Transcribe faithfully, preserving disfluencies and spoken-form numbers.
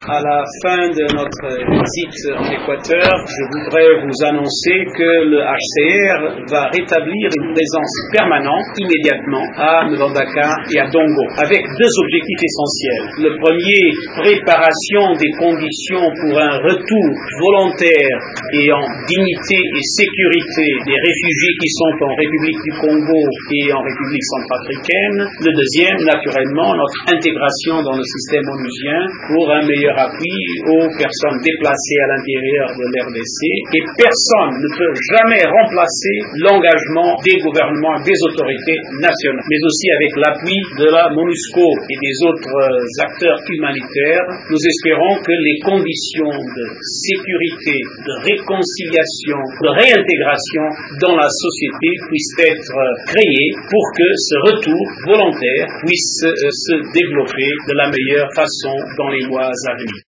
À la fin de notre visite en Équateur, je voudrais vous annoncer que le H C R va rétablir une présence permanente immédiatement à Mbandaka et à Dongo, avec deux objectifs essentiels. Le premier, préparation des conditions pour un retour volontaire et en dignité et sécurité des réfugiés qui sont en République du Congo et en République centrafricaine. Le deuxième, naturellement, notre intégration dans le système onusien pour un meilleur appui aux personnes déplacées à l'intérieur de l'R D C. Et personne ne peut jamais remplacer l'engagement des gouvernements, des autorités nationales, mais aussi avec l'appui de la MONUSCO et des autres acteurs humanitaires. Nous espérons que les conditions de sécurité, de réconciliation, de réintégration dans la société puissent être créées pour que ce retour volontaire puisse se développer de la meilleure façon dans les mois à venir.